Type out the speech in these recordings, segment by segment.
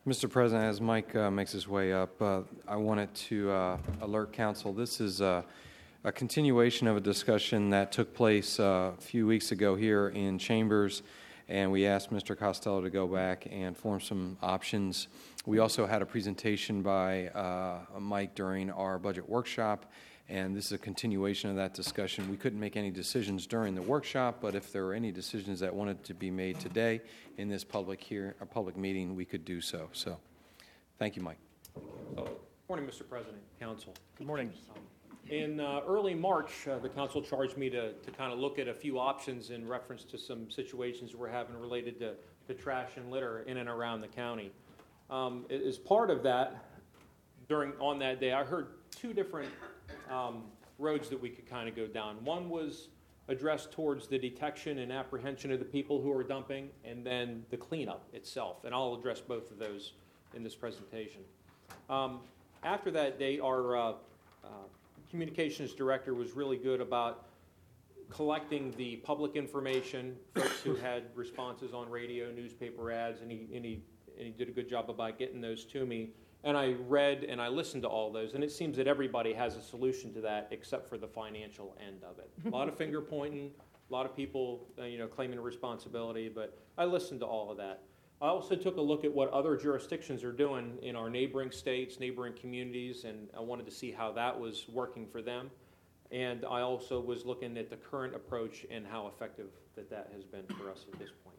Mr. President, as Mike makes his way up, I wanted to alert council. This is a continuation of a discussion that took place a few weeks ago here in Chambers, and we asked Mr. Costello to go back and form some options. We also had a presentation by Mike during our budget workshop, and this is a continuation of that discussion. We couldn't make any decisions during the workshop, but if there were any decisions that wanted to be made today in this public meeting, we could do so. So, thank you, Mike. Good morning, Mr. President, Council. Good morning. In early March, the Council charged me to kind of look at a few options in reference to some situations we're having related to trash and litter in and around the county. As part of that, on that day, I heard two different roads that we could kind of go down. One was addressed towards the detection and apprehension of the people who are dumping, and then the cleanup itself. And I'll address both of those in this presentation. After that date, our communications director was really good about collecting the public information, folks who had responses on radio, newspaper ads, and he did a good job about getting those to me. And I read and I listened to all those, and it seems that everybody has a solution to that except for the financial end of it. A lot of finger pointing, a lot of people claiming responsibility, but I listened to all of that. I also took a look at what other jurisdictions are doing in our neighboring states, neighboring communities, and I wanted to see how that was working for them. And I also was looking at the current approach and how effective that has been for us at this point.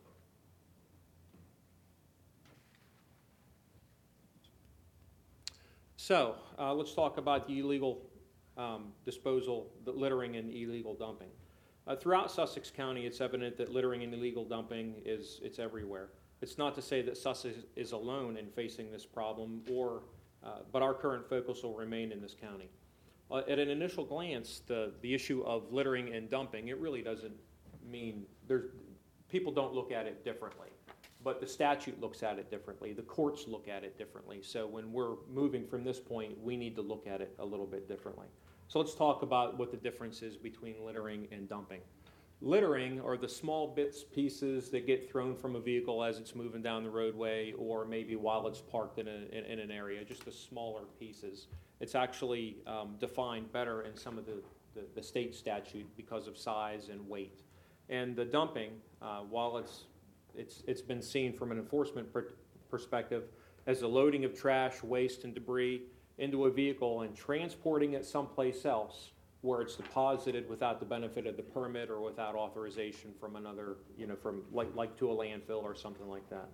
So let's talk about the illegal disposal, the littering and illegal dumping. Throughout Sussex County, it's evident that littering and illegal dumping it's everywhere. It's not to say that Sussex is alone in facing this problem, but our current focus will remain in this county. At an initial glance, the issue of littering and dumping, it really doesn't mean people don't look at it differently. But the statute looks at it differently. The courts look at it differently. So when we're moving from this point, we need to look at it a little bit differently. So let's talk about what the difference is between littering and dumping. Littering are the small bits, pieces that get thrown from a vehicle as it's moving down the roadway, or maybe while it's parked in an area, just the smaller pieces. It's actually defined better in some of the state statute because of size and weight. And the dumping, while it's been seen from an enforcement perspective as the loading of trash, waste, and debris into a vehicle and transporting it someplace else where it's deposited without the benefit of the permit or without authorization from another, from like to a landfill or something like that.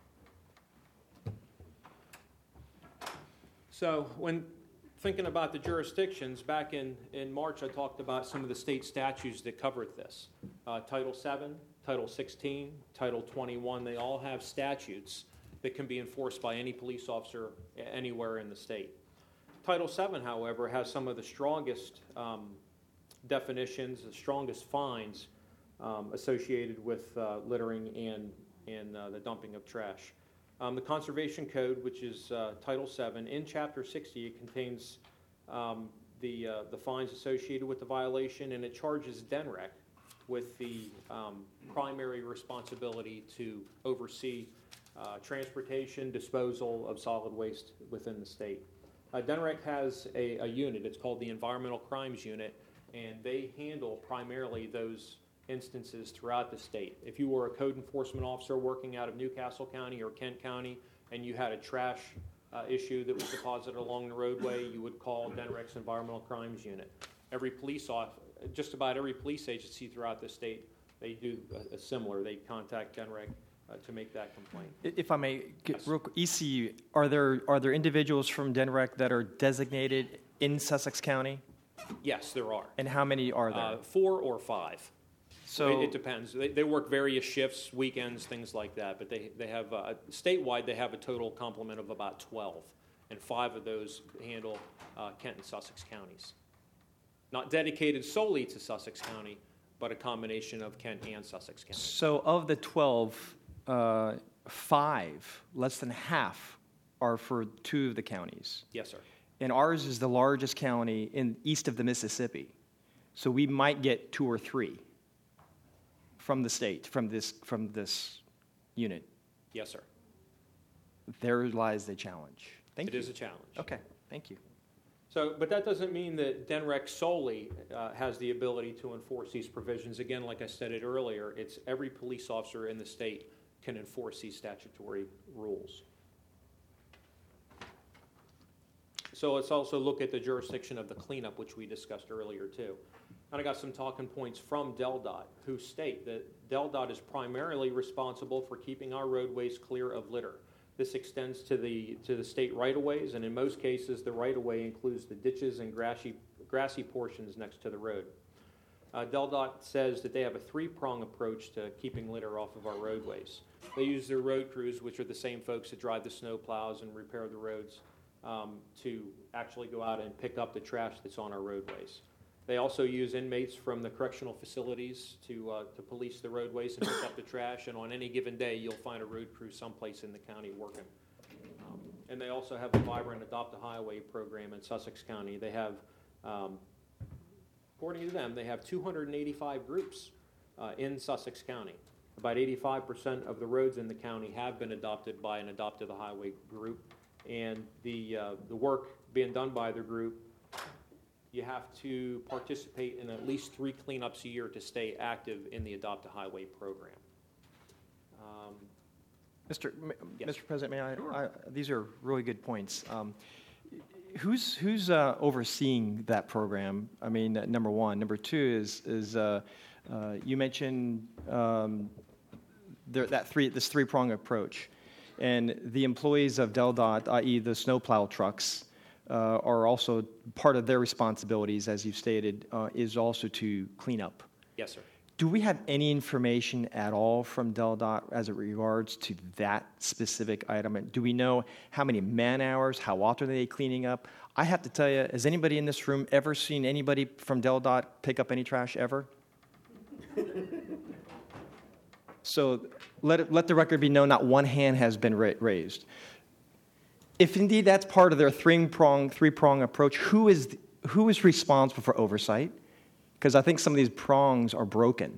So when thinking about the jurisdictions, back in March I talked about some of the state statutes that covered this. Title 7, Title 16, Title 21, they all have statutes that can be enforced by any police officer anywhere in the state. Title 7, however, has some of the strongest definitions, the strongest fines associated with littering and the dumping of trash. The Conservation Code, which is Title 7, in Chapter 60, it contains the fines associated with the violation, and it charges DNREC with the primary responsibility to oversee transportation, disposal of solid waste within the state. DNREC has a unit, it's called the Environmental Crimes Unit, and they handle primarily those instances throughout the state. If you were a code enforcement officer working out of Newcastle County or Kent County, and you had a trash issue that was deposited along the roadway, you would call DNREC's Environmental Crimes Unit. Just about every police agency throughout the state, they do a similar. They contact DNREC to make that complaint. If I may, Yes. real quick, ECU, are there individuals from DNREC that are designated in Sussex County? Yes, there are. And how many are there? 4 or 5. So it depends. They work various shifts, weekends, things like that. But they have statewide. They have a total complement of about 12, and 5 of those handle Kent and Sussex counties. Not dedicated solely to Sussex County, but a combination of Kent and Sussex County. So of the 12, 5, less than half, are for 2 of the counties. Yes, sir. And ours is the largest county east of the Mississippi. So we might get 2 or 3 from the state, from this unit. Yes, sir. there lies the challenge. Thank you. It is a challenge. Okay, thank you. So, but that doesn't mean that DENREC solely has the ability to enforce these provisions. Again, like I said it earlier, it's every police officer in the state can enforce these statutory rules. So let's also look at the jurisdiction of the cleanup, which we discussed earlier too. And I got some talking points from DelDOT, who state that DelDOT is primarily responsible for keeping our roadways clear of litter. This extends to the state right-of-ways, and in most cases, the right-of-way includes the ditches and grassy portions next to the road. DelDOT says that they have a three-prong approach to keeping litter off of our roadways. They use their road crews, which are the same folks that drive the snow plows and repair the roads, to actually go out and pick up the trash that's on our roadways. They also use inmates from the correctional facilities to police the roadways and pick up the trash, and on any given day, you'll find a road crew someplace in the county working. And they also have a vibrant Adopt a Highway program in Sussex County. They have, according to them, they have 285 groups in Sussex County. About 85% of the roads in the county have been adopted by an Adopt a Highway group, and the work being done by the group, you have to participate in at least 3 cleanups a year to stay active in the Adopt a Highway program. Mr. Yes. Mr. President, may I? These are really good points. Who's overseeing that program? I mean, number one. Number two is you mentioned this three-prong approach, and the employees of DelDOT, i.e., the snowplow trucks, are also part of their responsibilities, as you've stated, is also to clean up. Yes, sir. Do we have any information at all from DelDOT as it regards to that specific item? Do we know how many man-hours, how often are they cleaning up? I have to tell you, has anybody in this room ever seen anybody from DelDOT pick up any trash ever? So let the record be known, not one hand has been raised. If indeed that's part of their three-prong approach, who is responsible for oversight? Because I think some of these prongs are broken.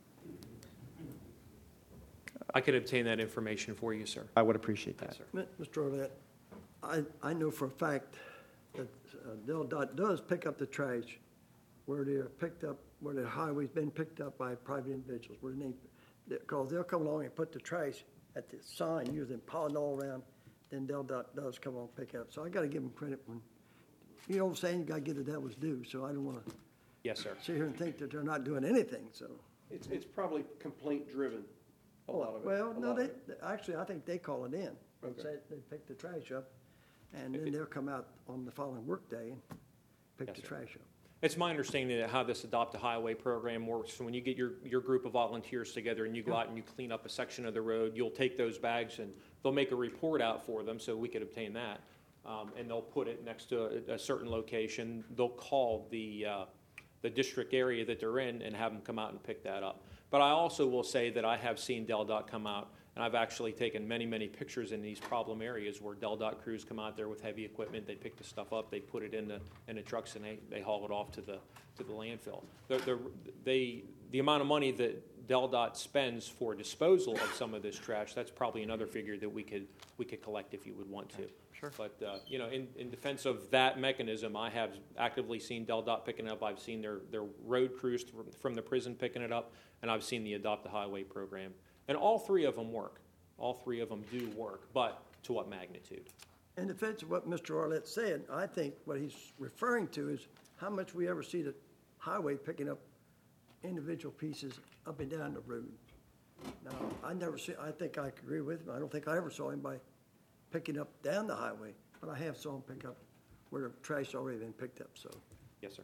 I could obtain that information for you, sir. I would appreciate that. Yes, sir. Mr. Orlett, I know for a fact that DelDOT does pick up the trash where they're picked up, where the highway's been picked up by private individuals, because they'll come along and put the trash at the sign, usually piling all around, then DelDOT does come along and pick it up. So I got to give them credit when, you know what I'm saying, you got to give the devil's due, so I don't want to Yes, sir. sit here and think that they're not doing anything, so. It's probably complaint-driven, a lot of it. Well, a no, lot of it. actually, I think they call it in. They Okay. say they pick the trash up, and then they'll come out on the following workday and pick Yes, the sir. trash up. It's my understanding that how this Adopt a Highway program works, so when you get your group of volunteers together and you go out and you clean up a section of the road, you'll take those bags and they'll make a report out for them so we could obtain that. And they'll put it next to a certain location. They'll call the district area that they're in and have them come out and pick that up. But I also will say that I have seen DelDOT come out, and I've actually taken many, many pictures in these problem areas where DelDOT crews come out there with heavy equipment. They pick the stuff up, they put it in the trucks, and they haul it off to the landfill. The amount of money that DelDOT spends for disposal of some of this trash, that's probably another figure that we could collect if you would want to. Sure. But in defense of that mechanism, I have actively seen DelDOT picking it up. I've seen their road crews from the prison picking it up, and I've seen the Adopt a Highway program. And all 3 of them work. All 3 of them do work, but to what magnitude? In defense of what Mr. Arlett said, I think what he's referring to is how much we ever see the highway picking up individual pieces up and down the road. Now, I think I agree with him. I don't think I ever saw anybody picking up down the highway, but I have saw him pick up where the trash already been picked up, so. Yes, sir.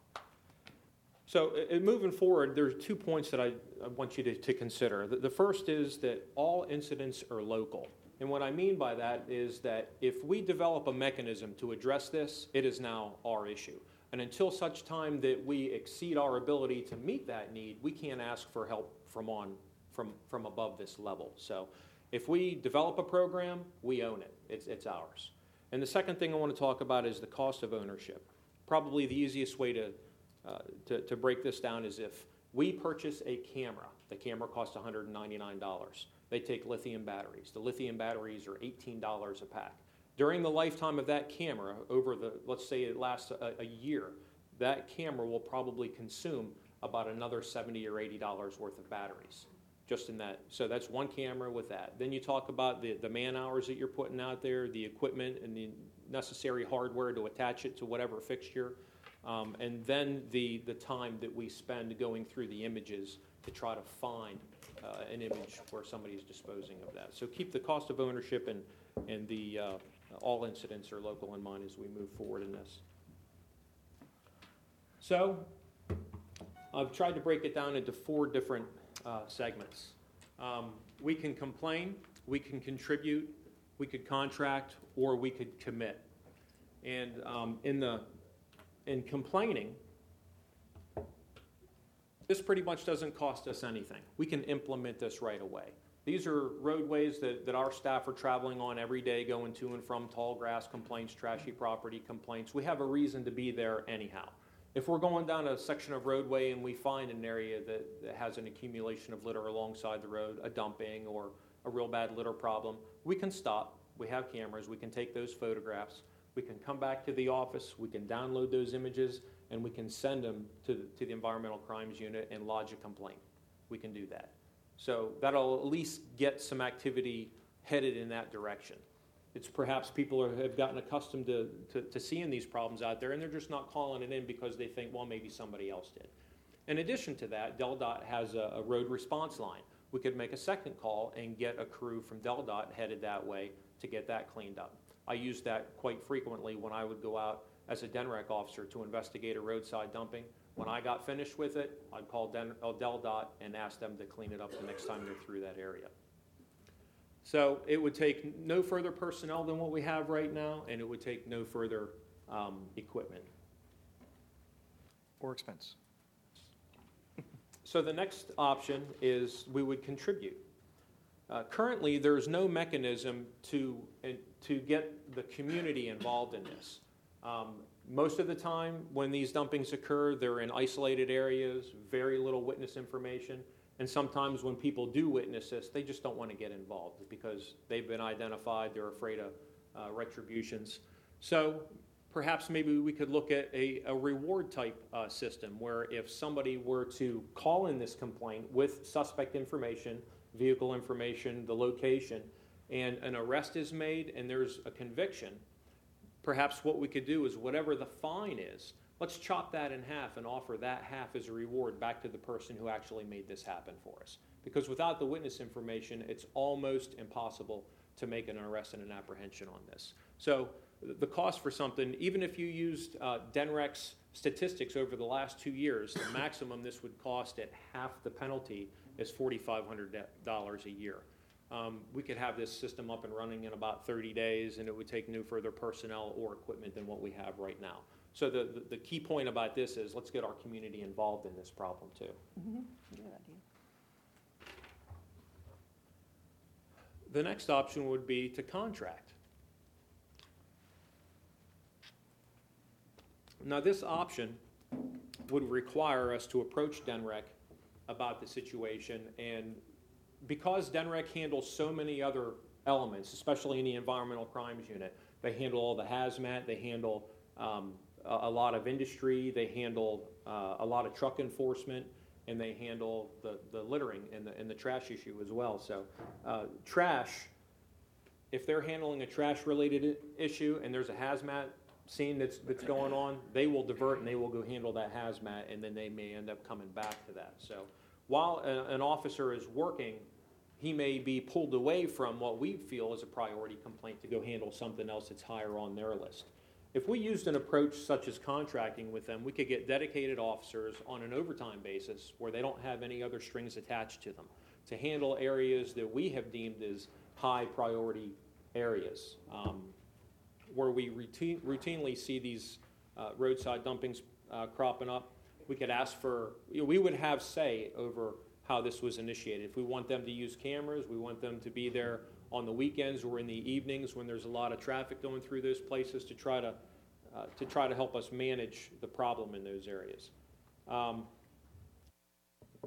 So moving forward, there's 2 points that I want you to consider. The first is that all incidents are local. And what I mean by that is that if we develop a mechanism to address this, it is now our issue. And until such time that we exceed our ability to meet that need, we can't ask for help from above this level. So if we develop a program, we own it. It's ours. And the second thing I want to talk about is the cost of ownership. Probably the easiest way to break this down is if we purchase a camera. The camera costs $199. they take lithium batteries. The lithium batteries are $18 a pack. During the lifetime of that camera, let's say it lasts a year, that camera will probably consume about another $70 or $80 worth of batteries. Just in that, so that's one camera with that. Then you talk about the man hours that you're putting out there, the equipment and the necessary hardware to attach it to whatever fixture, and then the time that we spend going through the images to try to find an image where somebody's disposing of that. So keep the cost of ownership and the all incidents are local in mind as we move forward in this. So I've tried to break it down into 4 different segments. We can complain, we can contribute, we could contract, or we could commit. And in complaining, this pretty much doesn't cost us anything. We can implement this right away. These are roadways that our staff are traveling on every day, going to and from tall grass complaints, trashy property complaints. We have a reason to be there anyhow. If we're going down a section of roadway and we find an area that has an accumulation of litter alongside the road, a dumping or a real bad litter problem, we can stop. We have cameras. We can take those photographs. We can come back to the office. We can download those images, and we can send them to the Environmental Crimes Unit and lodge a complaint. We can do that. So that'll at least get some activity headed in that direction. It's perhaps people have gotten accustomed to seeing these problems out there, and they're just not calling it in because they think, well, maybe somebody else did. In addition to that, DelDOT has a road response line. We could make a second call and get a crew from DelDOT headed that way to get that cleaned up. I use that quite frequently when I would go out as a DENREC officer to investigate a roadside dumping. When I got finished with it, I'd call DelDOT and ask them to clean it up the next time they're through that area. So it would take no further personnel than what we have right now, and it would take no further equipment. Or expense. So the next option is we would contribute. Currently, there's no mechanism to get the community involved in this. Most of the time, when these dumpings occur, they're in isolated areas, very little witness information. And sometimes when people do witness this, they just don't want to get involved because they've been identified, they're afraid of retributions. So perhaps maybe we could look at a reward type system where if somebody were to call in this complaint with suspect information, vehicle information, the location, and an arrest is made and there's a conviction, perhaps what we could do is whatever the fine is, let's chop that in half and offer that half as a reward back to the person who actually made this happen for us. Because without the witness information, it's almost impossible to make an arrest and an apprehension on this. So the cost for something, even if you used DENREC's statistics over the last 2 years, the maximum this would cost at half the penalty is $4,500 a year. We could have this system up and running in about 30 days, and it would take no further personnel or equipment than what we have right now. So the key point about this is let's get our community involved in this problem too. Mm-hmm. Good idea. The next option would be to contract. Now this option would require us to approach DENREC about the situation, and because DENREC handles so many other elements, especially in the Environmental Crimes Unit, they handle all the hazmat, they handle a lot of industry, they handle a lot of truck enforcement, and they handle the littering and the trash issue as well. So trash, if they're handling a trash-related issue and there's a hazmat scene that's going on, they will divert and they will go handle that hazmat, and then they may end up coming back to that. So while an officer is working, he may be pulled away from what we feel is a priority complaint to go handle something else that's higher on their list. If we used an approach such as contracting with them, we could get dedicated officers on an overtime basis where they don't have any other strings attached to them to handle areas that we have deemed as high priority areas, where we routinely see these roadside dumpings cropping up. We could ask for, we would have say over how this was initiated. If we want them to use cameras, we want them to be there on the weekends or in the evenings when there's a lot of traffic going through those places to try to help us manage the problem in those areas.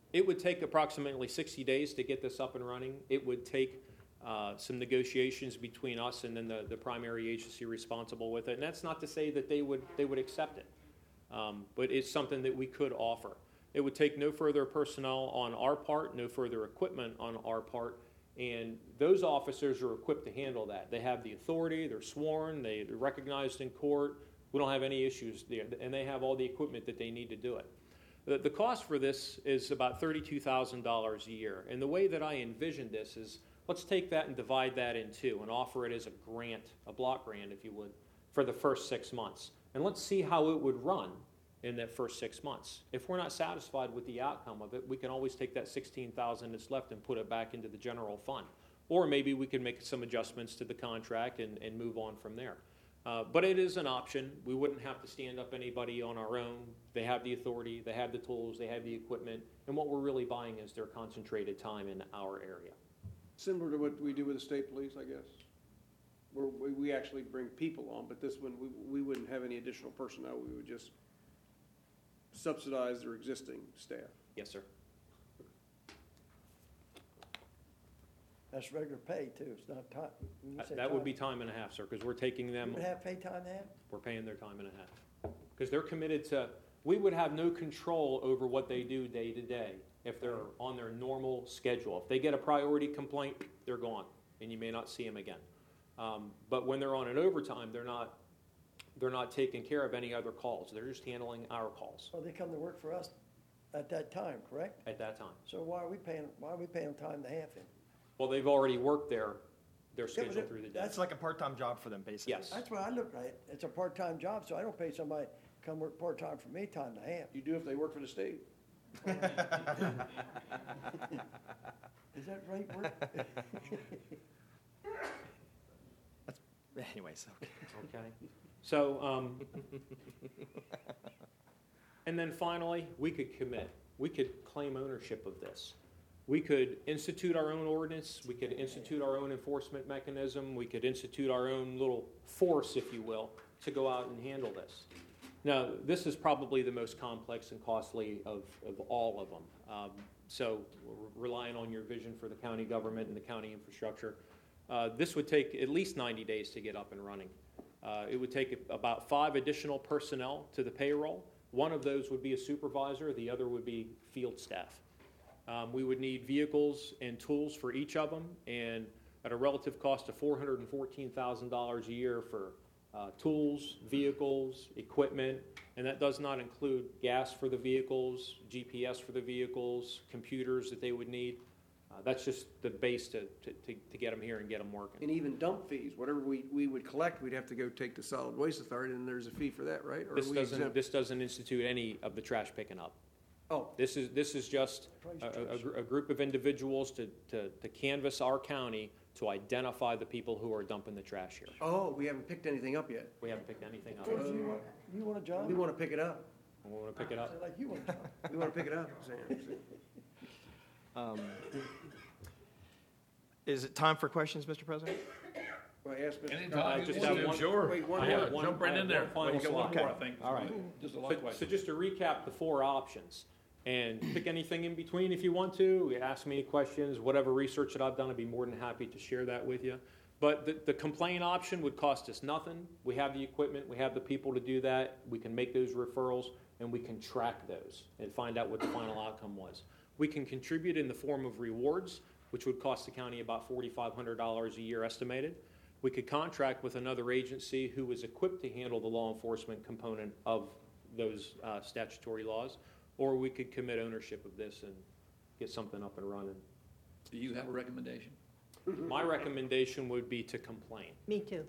It would take approximately 60 days to get this up and running. It would take some negotiations between us and then the primary agency responsible with it. And that's not to say that they would accept it, but it's something that we could offer. It would take no further personnel on our part, no further equipment on our part, and those officers are equipped to handle that. They have the authority, they're sworn, they're recognized in court. We don't have any issues there, and they have all the equipment that they need to do it. The cost for this is about $32,000 a year, and the way that I envision this is, let's take that and divide that in two and offer it as a grant, a block grant, if you would, for the first 6 months. And let's see how it would run in that first 6 months. If we're not satisfied with the outcome of it, we can always take that $16,000 that's left and put it back into the general fund. Or maybe we can make some adjustments to the contract and move on from there. But it is an option. We wouldn't have to stand up anybody on our own. They have the authority, they have the tools, they have the equipment, and what we're really buying is their concentrated time in our area. Similar to what we do with the state police, I guess. Where we actually bring people on, but this one, we wouldn't have any additional personnel. We would just subsidize their existing staff. Yes, sir. That's regular pay too, it's not time. when you say That would time, be time and a half, sir, because we're taking them, You would have pay time and a half? we're paying their time and a half. Because they're committed to, we would have no control over what they do day to day if they're on their normal schedule. If they get a priority complaint, they're gone, and you may not see them again. But when they're on an overtime, they're not taking care of any other calls. They're just handling our calls Well, they come to work for us at that time, correct? at that time. So why are we paying them time and a half then? Well, they've already worked their but schedule it- through the day. It's like a part-time job for them, basically. Yes. That's what I look at it. It's a part-time job, so I don't pay somebody to come work part-time for me time and a half. You do if they work for the state. Is that right, work? Anyways, okay. Okay. So, and then finally, we could commit. We could claim ownership of this. We could institute our own ordinance. We could institute our own enforcement mechanism. We could institute our own little force, if you will, to go out and handle this. Now, this is probably the most complex and costly of all of them. So we're relying on your vision for the county government and the county infrastructure. This would take at least 90 days to get up and running. It would take about 5 additional personnel to the payroll. One of those would be a supervisor. The other would be field staff. We would need vehicles and tools for each of them, and at a relative cost of $414,000 a year for tools, vehicles, equipment, and that does not include gas for the vehicles, GPS for the vehicles, computers that they would need. That's just the base to get them here and get them working. And even dump fees, whatever we would collect, we'd have to go take to Solid Waste Authority, and there's a fee for that, right? Or are we exempt? This doesn't institute any of the trash picking up. Oh, This is just a group of individuals to canvass our county to identify the people who are dumping the trash here. oh, we haven't picked anything up yet. We haven't picked anything up. George, you want a job? We want to pick it up. We want to pick it up. Say like you want a job. We want to pick it up, Sam. Is it time for questions, Mr. President? Well, I asked Mr. Anytime you just want have to, one- sure. Wait, one I more. have one- Jump right I in have there. one final You got one slide. more, I think. All right. Just a light So question. just to recap the 4 options, and pick anything in between if you want to. Ask me any questions, whatever research that I've done, I'd be more than happy to share that with you. But the complaint option would cost us nothing. We have the equipment, we have the people to do that. We can make those referrals, and we can track those and find out what the final outcome was. We can contribute in the form of rewards, which would cost the county about $4,500 a year estimated. We could contract with another agency who is equipped to handle the law enforcement component of those statutory laws, or we could commit ownership of this and get something up and running. Do you have a recommendation? My recommendation would be to complain. Me too.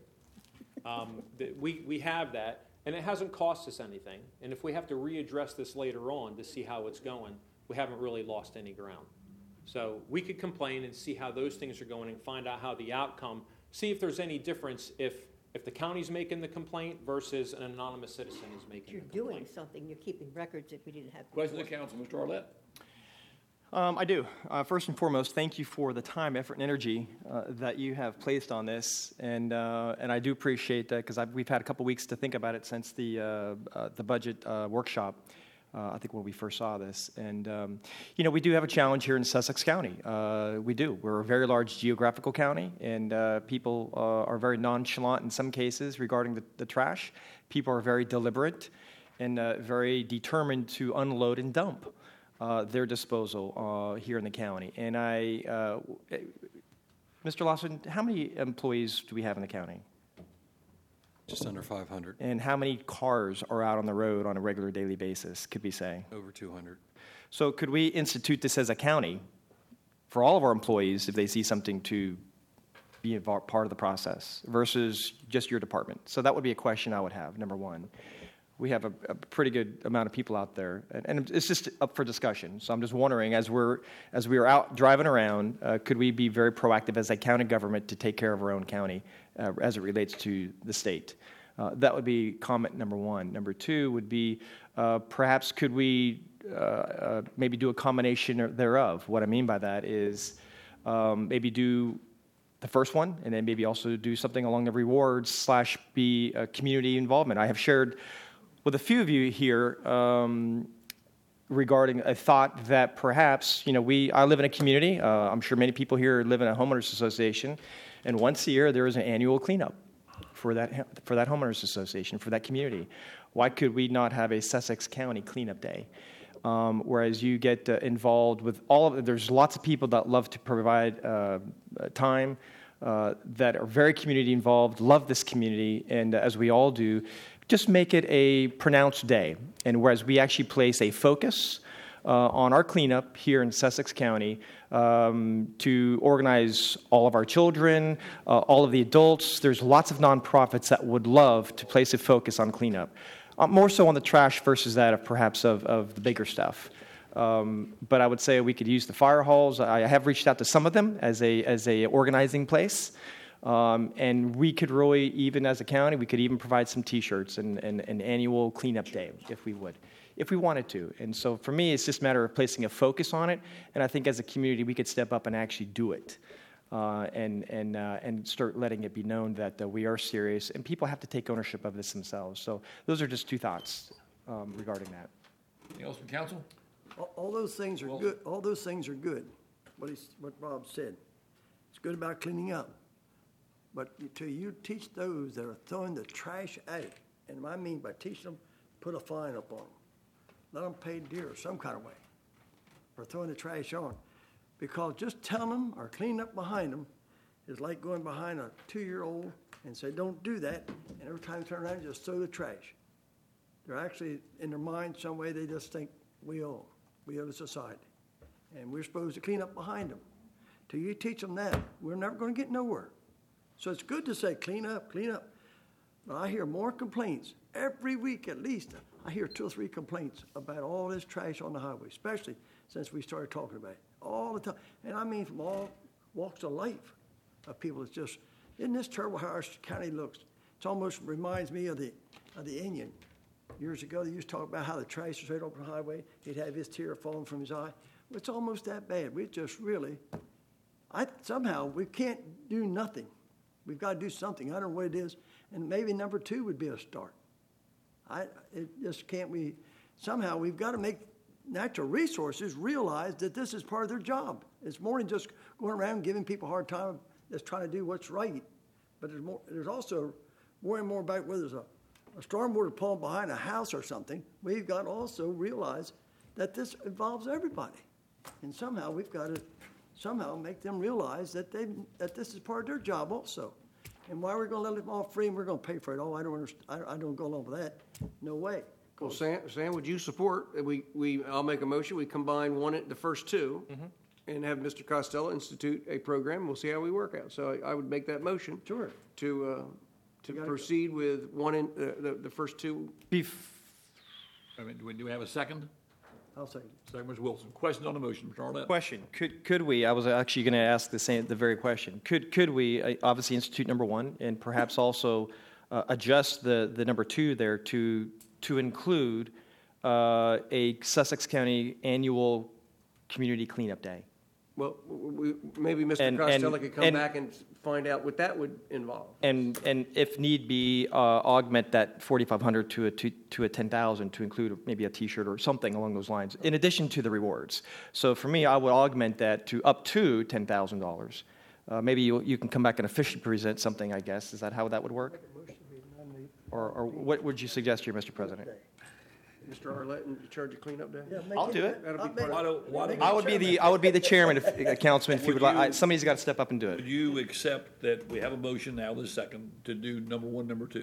We have that, and it hasn't cost us anything. And if we have to readdress this later on to see how it's going, we haven't really lost any ground. So we could complain and see how those things are going and find out how the outcome, see if there's any difference if the county's making the complaint versus an anonymous citizen is making You're the doing complaint. something, you're keeping records that we didn't have Question before. to council, Mr. Arlett. I do. First and foremost, thank you for the time, effort, and energy that you have placed on this, and I do appreciate that because we've had a couple weeks to think about it since the budget workshop. I think when we first saw this. And, we do have a challenge here in Sussex County. We do. We're a very large geographical county, and people are very nonchalant in some cases regarding the trash. People are very deliberate and very determined to unload and dump their disposal here in the county. And Mr. Lawson, how many employees do we have in the county? Just under 500, And how many cars are out on the road on a regular daily basis, could we say? over 200. So could we institute this as a county for all of our employees if they see something to be part of the process versus just your department? So that would be a question I would have, number one. We have a pretty good amount of people out there, and it's just up for discussion. So I'm just wondering, as we are out driving around, could we be very proactive as a county government to take care of our own county as it relates to the state? That would be comment number one. Number two would be perhaps could we maybe do a combination thereof? What I mean by that is maybe do the first one, and then maybe also do something along the rewards / be community involvement. I have shared with a few of you here regarding a thought that perhaps, I live in a community. I'm sure many people here live in a homeowners association, and once a year there is an annual cleanup for that homeowners association, for that community. Why could we not have a Sussex County cleanup day? Whereas you get involved with there's lots of people that love to provide time, that are very community involved, love this community, and as we all do, just make it a pronounced day. And whereas we actually place a focus on our cleanup here in Sussex County to organize all of our children, all of the adults. There's lots of nonprofits that would love to place a focus on cleanup. More so on the trash versus that of perhaps of the bigger stuff. But I would say we could use the fire halls. I have reached out to some of them as a organizing place. And we could really, even as a county, we could even provide some T-shirts and an annual cleanup day if we wanted to. And so for me, it's just a matter of placing a focus on it. And I think as a community, we could step up and actually do it, and start letting it be known that we are serious. And people have to take ownership of this themselves. So those are just two thoughts regarding that. Anything else from council? All those things are good. All those things are good. What Rob said. It's good about cleaning up. But until you teach those that are throwing the trash at it, and I mean by teaching them, put a fine up on them. Let them pay dear some kind of way for throwing the trash on. Because just telling them or cleaning up behind them is like going behind a 2-year-old and say, don't do that, and every time they turn around, just throw the trash. They're actually, in their mind, some way they just think we owe the society. And we're supposed to clean up behind them. Till you teach them that, we're never going to get nowhere. So it's good to say, clean up. But I hear more complaints every week at least. I hear 2 or 3 complaints about all this trash on the highway, especially since we started talking about it all the time. And I mean from all walks of life of people. It's just, isn't this terrible how our county looks? It almost reminds me of the Indian. Years ago, they used to talk about how the trash was right over the highway. He'd have his tear falling from his eye. Well, it's almost that bad. We just really, somehow we can't do nothing. We've got to do something. I don't know what it is. And maybe number 2 would be a start. Somehow we've got to make natural resources realize that this is part of their job. It's more than just going around giving people a hard time that's trying to do what's right. But there's also more and more about whether there's a stormwater pond behind a house or something. We've got to also realize that this involves everybody. And somehow we've got to make them realize that this is part of their job also. And why we're going to let them all free and we're going to pay for it? Oh, I don't understand. I don't go along with that. No way. Well, Sam, would you support, I'll make a motion, we combine the first 2, and have Mr. Costello institute a program, we'll see how we work out. So I would make that motion. Sure. To proceed with the first 2. Do we have a second? I'll say. Second, Mr. Wilson. Question on the motion, Mr. Arlett. Question: Could we? I was actually going to ask the very question. Could we obviously institute number 1 and perhaps also adjust the number 2 there to include a Sussex County annual community cleanup day? Well, maybe Mr. Costello could come back and find out what that would involve. And if need be, augment that 4,500 to a 10,000 to include maybe a T-shirt or something along those lines, in addition to the rewards. So for me, I would augment that to up to $10,000. Maybe you can come back and officially present something, I guess. Is that how that would work? Or what would you suggest here, Mr. President? Mr. Arlett in charge of cleanup day? I'll do it. That'll be part of Why don't I would be the chairman, if Councilman, if you would like. Somebody's got to step up and do would it. you accept that we have a motion now, the second, to do number one, number two?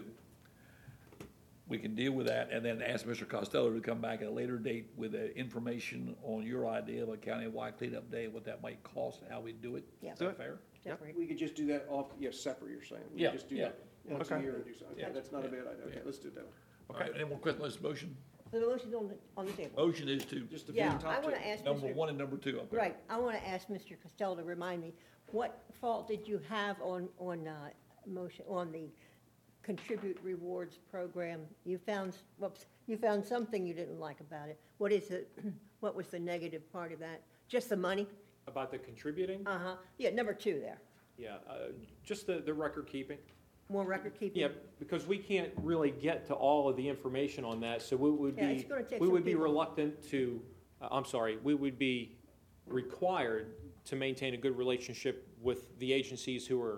We can deal with that and then ask Mr. Costello to come back at a later date with information on your idea of a countywide cleanup day, what that might cost, how we do it. Yeah. Is that fair? Separate. We could just do that off, separate, you're saying? We could Yeah, just do yeah. that once a Okay. year and do something. Yeah, that's not a bad idea. Okay, let's do it that way. All right, any more questions on this motion? So the motion's on the table. Motion is to Just the Yeah, top I two. want to ask number Mr. one and number two up there. Right, I want to ask Mr. Costello to remind me, what fault did you have on motion, on the contribute rewards program? You found, you found something you didn't like about it. What is it, what was the negative part of that? Just the money? About the contributing? Uh-huh, yeah, number 2 there. Yeah, just the record keeping. More record keeping? Yeah, because we can't really get to all of the information on that, so we would Yeah, it's gonna take we some would be people. reluctant to, we would be required to maintain a good relationship with the agencies who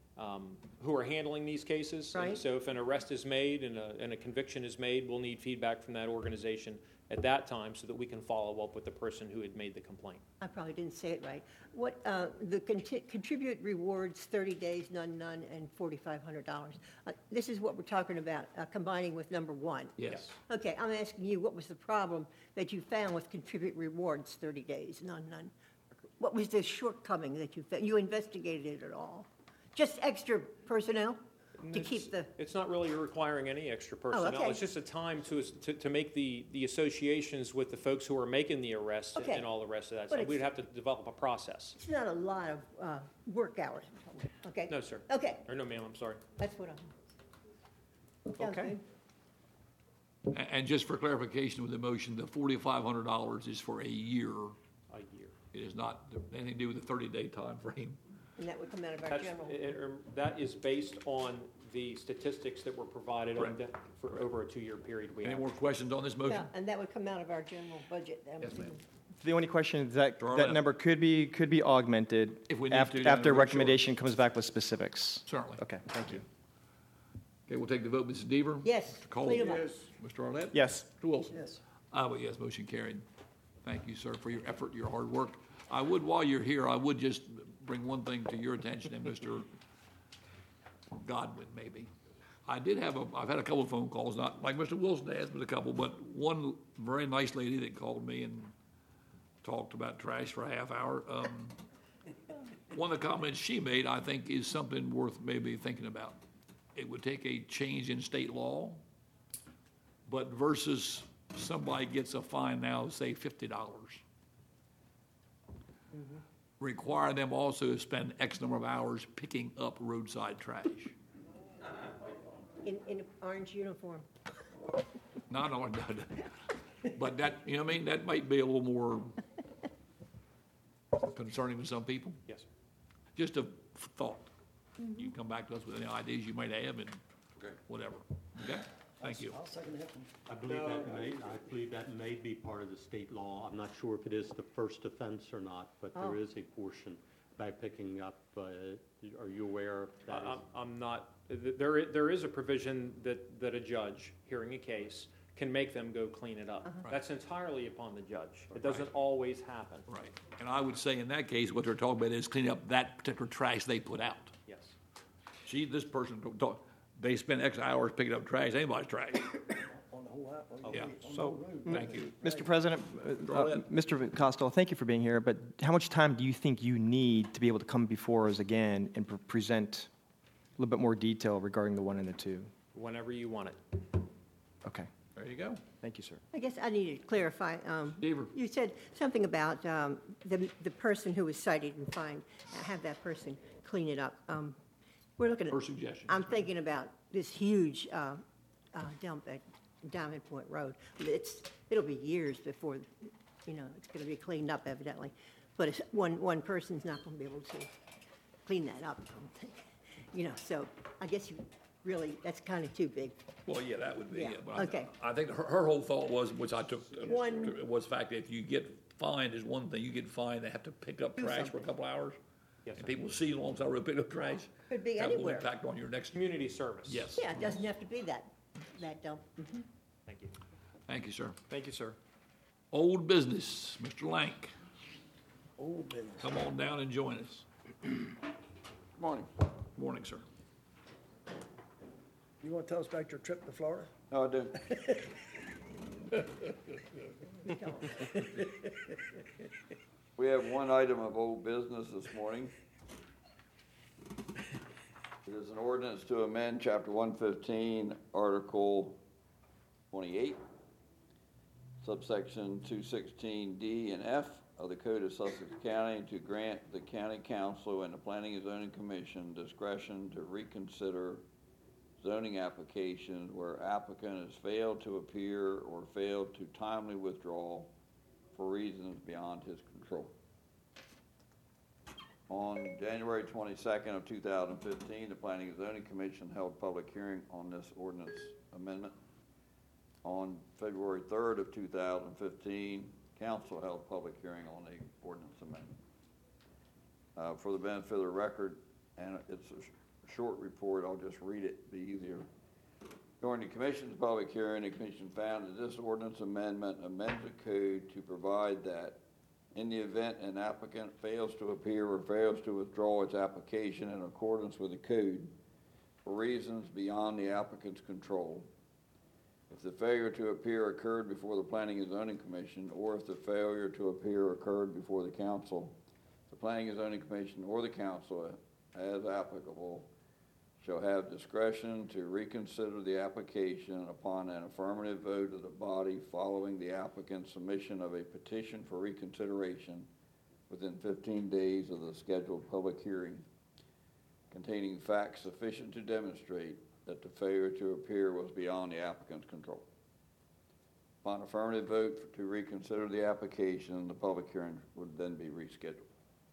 are handling these cases. Right. So if an arrest is made and a conviction is made, we'll need feedback from that organization at that time so that we can follow up with the person who had made the complaint. I probably didn't say it right. What, the contribute rewards, 30 days, none, and $4,500. This is what we're talking about, combining with number 1. Yes. Okay, I'm asking you, what was the problem that you found with contribute rewards, 30 days, none? What was the shortcoming that you found? You investigated it at all? Just extra personnel to keep the, It's not really requiring any extra personnel. okay. It's just a time to make the associations with the folks who are making the arrests Okay. and all the rest of that. But So it's- we'd have to develop a process. it's not a lot of work hours, okay? No, sir. Okay, Or no, ma'am, I'm sorry. that's what I'm. Sounds Okay. good. And just for clarification with the motion, the $4,500 is for a year. A year. It is not anything to do with the 30-day time frame. And that would come out of our That's, general. that is based on the statistics that were provided on Correct. for over a 2-year period we Any have. more questions on this Yeah, motion? and that would come out of our general budget. I'm Yes, ma'am. assuming. The only question is that Throw it that out. number could be augmented If we need after, to, down after the road, sure. recommendation comes back with specifics. Certainly. Okay, thank you. Okay, we'll take the vote. Mrs. Deaver? Yes, Mr. Cole? clean 'em up. Mr. Arnett? Yes. Mr. Wilson? Yes. I vote yes, motion carried. Thank you, sir, for your effort, your hard work. I would, while you're here, I would just bring one thing to your attention, and Mr. Godwin, maybe. I've had a couple of phone calls, not like Mr. Wilson has, but a couple, but one very nice lady that called me and talked about trash for a half hour. One of the comments she made, I think, is something worth maybe thinking about. It would take a change in state law, but versus somebody gets a fine now, say $50. Require them also to spend X number of hours picking up roadside trash. In an orange uniform. No, but that, you know what I mean, that might be a little more concerning to some people. Yes, sir. Just a thought. You can come back to us with any ideas you might have and whatever. Okay? Thank you. I'll second that one. I believe that may be part of the state law. I'm not sure if it is the first offense or not, but there is a portion by picking up. Are you aware of that? I'm not, there is a provision that a judge hearing a case can make them go clean it up. That's entirely upon the judge. It doesn't always happen. Right. And I would say in that case, what they're talking about is cleaning up that particular trash they put out. Yes. This person, they spend X hours picking up trash, anybody's trash. On the whole app. Yeah. on the So- whole road. Thank you. Mr. President, Go ahead. Mr. Costello, thank you for being here, but how much time do you think you need to be able to come before us again and present a little bit more detail regarding the 1 and the 2? Whenever you want it. Okay, There you go. thank you, sir. I guess I needed to clarify. Deaver. You said something about the person who was cited and fined, have that person clean it up. We're looking at. Her suggestion. I'm thinking about this huge dump at Diamond Point Road. It'll be years before, it's going to be cleaned up evidently. But one person's not going to be able to clean that up. You know, so I guess you really, that's kind of too big. Well, yeah, that would be Yeah, it. But okay. I think her whole thought was, which I took, One- was the fact that if you get fined is one thing, you get fined, they have to pick up Do trash for a something. couple hours. Yes, And sir. people see alongside the road, pick up trash. Could be That will anywhere. impact on your next, Community service. yes. Yeah, it doesn't have to be that dump. Thank you. Thank you, sir. Thank you, sir. Old business, Mr. Lank, Old business. come on down and join us. Morning. Morning, sir. You want to tell us about your trip to Florida? No, I do. We have one item of old business this morning. It is an ordinance to amend Chapter 115, Article 28, subsection 216D and F of the Code of Sussex County to grant the County Council and the Planning and Zoning Commission discretion to reconsider zoning applications where applicant has failed to appear or failed to timely withdraw for reasons beyond his control. On January 22nd of 2015, the Planning and Zoning Commission held public hearing on this ordinance amendment. On February 3rd of 2015, Council held public hearing on the ordinance amendment. For the benefit of the record, and it's a short report, I'll just read it, be easier. During the Commission's public hearing, the Commission found that this ordinance amendment amends the code to provide that in the event an applicant fails to appear or fails to withdraw its application in accordance with the code for reasons beyond the applicant's control, if the failure to appear occurred before the Planning and Zoning Commission, or if the failure to appear occurred before the Council, the Planning and Zoning Commission or the Council, as applicable, shall have discretion to reconsider the application upon an affirmative vote of the body following the applicant's submission of a petition for reconsideration within 15 days of the scheduled public hearing, containing facts sufficient to demonstrate that the failure to appear was beyond the applicant's control. Upon affirmative vote to reconsider the application, the public hearing would then be rescheduled.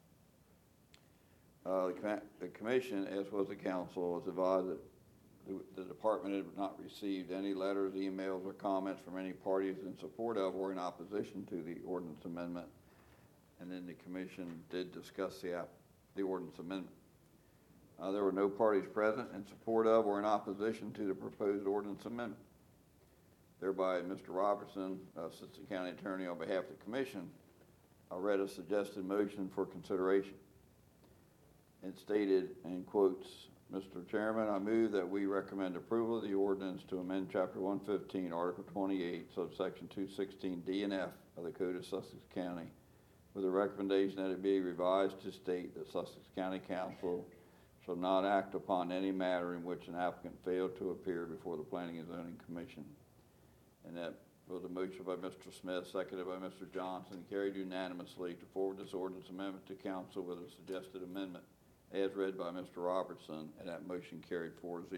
The Commission, as was the Council, was advised that the Department had not received any letters, emails, or comments from any parties in support of or in opposition to the ordinance amendment. And then the Commission did discuss the ordinance amendment. There were no parties present in support of or in opposition to the proposed ordinance amendment. Thereby, Mr. Robertson, Assistant County Attorney on behalf of the Commission, read a suggested motion for consideration. It stated, in quotes, Mr. Chairman, I move that we recommend approval of the ordinance to amend Chapter 115, Article 28, subsection 216D and F of the Code of Sussex County, with a recommendation that it be revised to state that Sussex County Council shall not act upon any matter in which an applicant failed to appear before the Planning and Zoning Commission. And that was a motion by Mr. Smith, seconded by Mr. Johnson, carried unanimously to forward this ordinance amendment to Council with a suggested amendment as read by Mr. Robertson, and that motion carried 4-0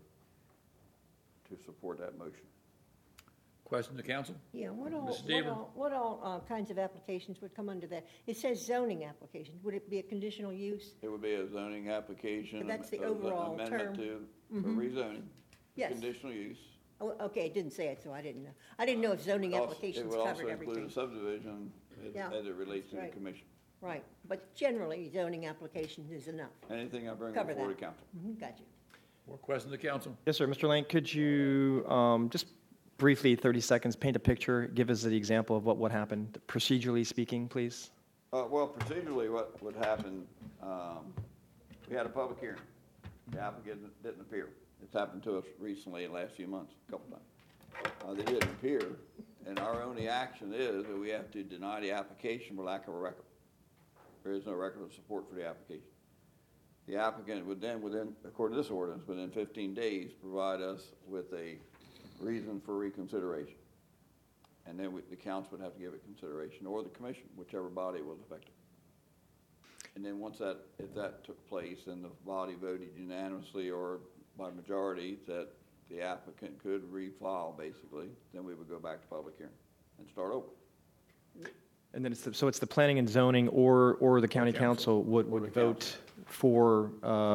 to support that motion. Question to council? Yeah, Mrs. Deaver? what all kinds of applications would come under that? It says zoning applications. Would it be a conditional use? It would be a zoning application. But that's the an overall amendment term. to for rezoning. Yes. Conditional use. Oh, okay, it didn't say it, so I didn't know. I didn't know if zoning applications It would covered also everything. include a subdivision Yeah, as it relates to the right. commission. Right, but generally, zoning application is enough. Anything I bring Cover before the that. council. Got you. More questions to council? Yes, sir. Mr. Lang, could you just briefly, 30 seconds, paint a picture, give us the example of what would happen, procedurally speaking, please? Well, procedurally, what would happen, we had a public hearing. The applicant didn't appear. It's happened to us recently in the last few months, a couple times. They didn't appear, and our only action is that we have to deny the application for lack of a record. There is no record of support for the application. The applicant would then, according to this ordinance, within 15 days, provide us with a reason for reconsideration. And then the council would have to give it consideration, or the commission, whichever body was affected. And then if that took place, then the body voted unanimously or by majority that the applicant could refile, basically, then we would go back to public hearing and start over. And then it's the planning and zoning or the county council would vote for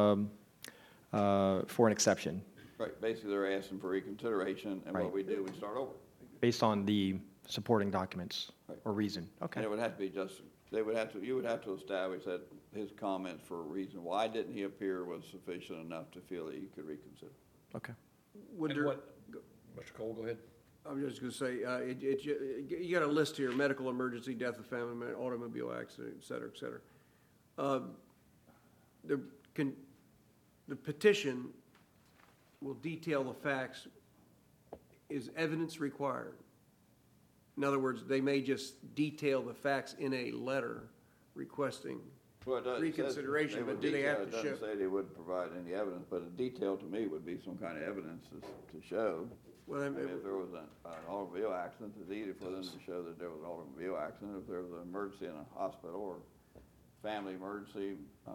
an exception, Right, basically, they're asking for reconsideration, and Right. what we do, we start over. based on the supporting documents Right. or reason. And Okay. it would have to be just, you would have to establish that his comments for a reason, why didn't he appear, was sufficient enough to feel that you could reconsider. Okay. Would And there, Mr. Cole, go ahead. I was just going to say, you got a list here: medical emergency, death of family member, automobile accident, et cetera, et cetera. The petition will detail the facts. Is evidence required? In other words, they may just detail the facts in a letter requesting Well, it does- it says reconsideration, they but would do they have detail- to It show? doesn't say they wouldn't provide any evidence, but a detail to me would be some kind of evidence to show. Well, I mean, if there was an automobile accident, it's easy for them to show that there was an automobile accident. If there was an emergency in a hospital or family emergency,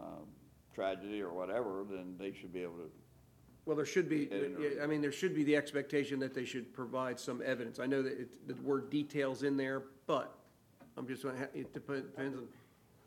tragedy or whatever, then they should be able to. Well, there should be, Yeah, I mean, there should be the expectation that they should provide some evidence. I know that the word details in there, but I'm just, it depends on,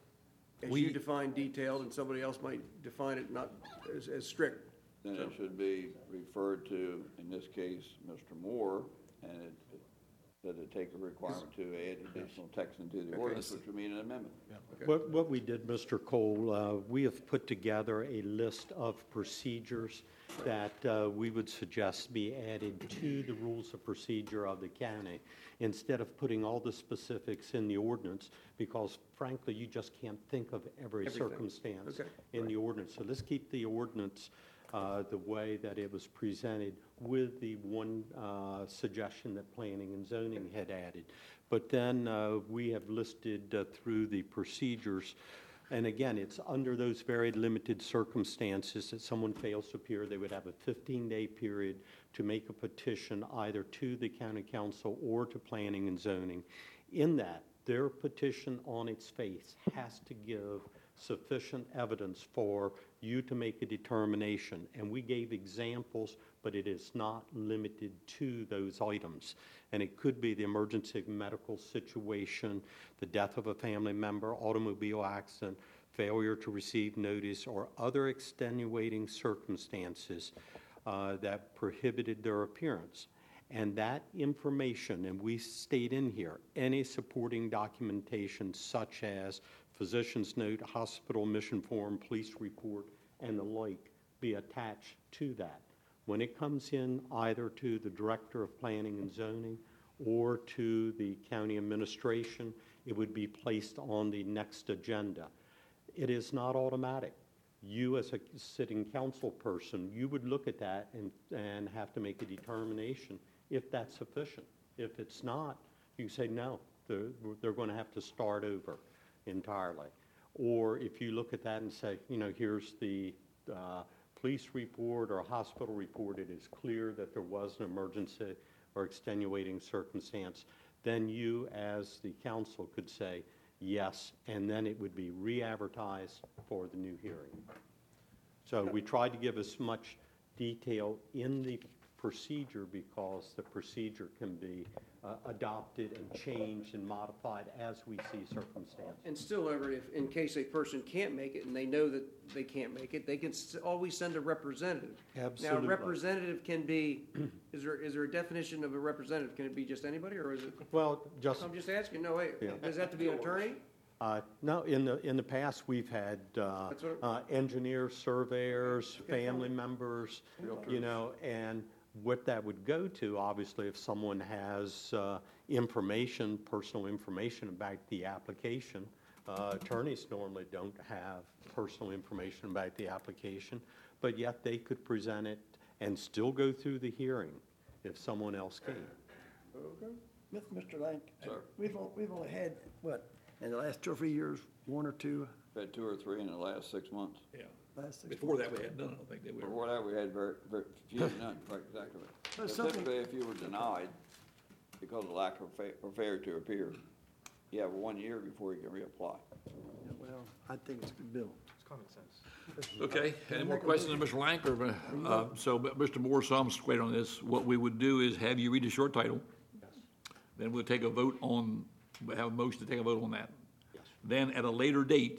as you define detailed, and somebody else might define it not as strict. Then it should be referred to, in this case, Mr. Moore, and that it take a requirement to add additional text into the ordinance, which would mean an amendment. What we did, Mr. Cole, we have put together a list of procedures that we would suggest be added to the rules of procedure of the county instead of putting all the specifics in the ordinance, because frankly, you just can't think of every circumstance in the ordinance. So let's keep the ordinance the way that it was presented, with the one suggestion that planning and zoning had added. But then we have listed through the procedures, and again, it's under those very limited circumstances that someone fails to appear, they would have a 15-day period to make a petition either to the county council or to planning and zoning. In that, their petition on its face has to give sufficient evidence for you to make a determination. And we gave examples, but it is not limited to those items. And it could be the emergency medical situation, the death of a family member, automobile accident, failure to receive notice, or other extenuating circumstances that prohibited their appearance. And that information, and we state in here, any supporting documentation such as physician's note, hospital admission form, police report, and the like, be attached to that. When it comes in either to the Director of Planning and Zoning or to the county administration, it would be placed on the next agenda. It is not automatic. You as a sitting council person, you would look at that and have to make a determination if that's sufficient. If it's not, you say no, they're going to have to start over entirely. Or if you look at that and say, here's the police report or hospital report, it is clear that there was an emergency or extenuating circumstance, then you as the council could say yes, and then it would be re-advertised for the new hearing. So we tried to give as much detail in the procedure because the procedure can be adopted and changed and modified as we see circumstances. And still, Everett, if in case a person can't make it and they know that they can't make it, they can always send a representative. Absolutely. Now, representative can be, is there a definition of a representative? Can it be just anybody, or is it? Well, just I'm just asking. No, wait. Yeah. Does it have to be an attorney? no. In the past, we've had engineers, surveyors, family members, and what that would go to, obviously, if someone has information, personal information about the application. Attorneys normally don't have personal information about the application, but yet they could present it and still go through the hearing if someone else came. Okay. Mr. Lank, Sir. we've only had, in the last 2 or 3 years, one or two, We've had 2 or 3 in the last 6 months. Yeah. last 6 Before that, we had none, I don't think they were. Before that, we had very few, none, right, exactly. There's But something- typically, if you were denied because of lack of failure to appear, you have 1 year before you can reapply. well, I think it's a good bill. Okay, any more questions of Mr. Lank? So, Mr. Moore, so I'm straight on this. What we would do is have you read the short title. Then we'll take a vote on, have a motion to take a vote on that. Then at a later date,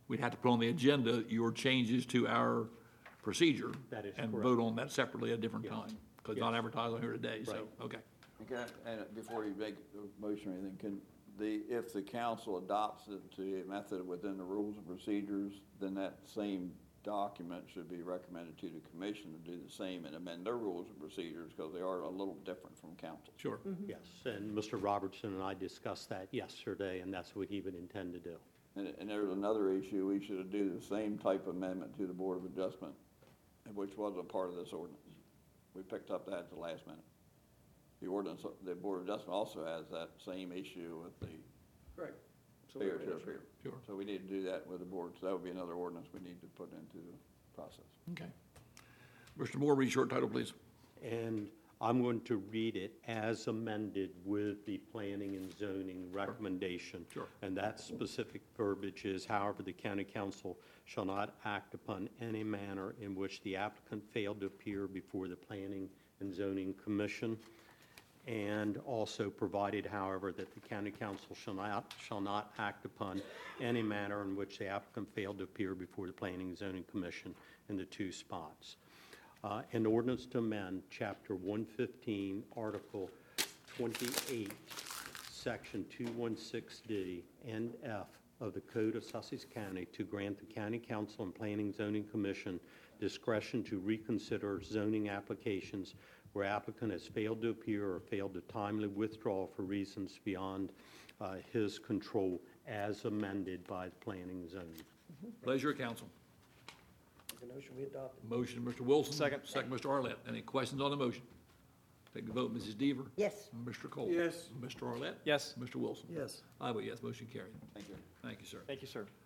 we'd have to put on the agenda your changes to our procedure. That is and correct. vote on that separately at a different Yes. time, because it's not Yes. advertised on here today, so, Right. okay. And before you make a motion or anything, if the council adopts it to a method within the rules and procedures, then that same document should be recommended to the commission to do the same and amend their rules and procedures, because they are a little different from council. Sure. Yes, and Mr. Robertson and I discussed that yesterday, and that's what he would intend to do. And there's another issue, we should do the same type of amendment to the Board of Adjustment, which was a part of this ordinance. We picked up that at the last minute. The ordinance, the Board of Adjustment also has that same issue with the Right. fair share fair. Sure. So we need to do that with the board, so that would be another ordinance we need to put into the process. Okay. Mr. Moore, read short title, please. And I'm going to read it as amended with the planning and zoning recommendation. Sure. And that specific verbiage is, however, the county council shall not act upon any manner in which the applicant failed to appear before the planning and zoning commission. And also provided, however, that the county council shall not act upon any manner in which the applicant failed to appear before the planning and zoning commission in the two spots. An ordinance to amend Chapter 115, Article 28, Section 216D and F of the Code of Sussex County to grant the County Council and Planning and Zoning Commission discretion to reconsider zoning applications where applicant has failed to appear or failed to timely withdraw for reasons beyond his control as amended by the Planning and Zoning. Pleasure of council. The motion we adopted. Motion, Mr. Wilson. Second. Second, Mr. Arlett. Any questions on the motion? Take the vote, Mrs. Deaver. Yes. Mr. Cole. Yes. Mr. Arlett. Yes. Mr. Wilson. Yes. I vote yes, motion carried. Thank you. Thank you, sir. Thank you, sir.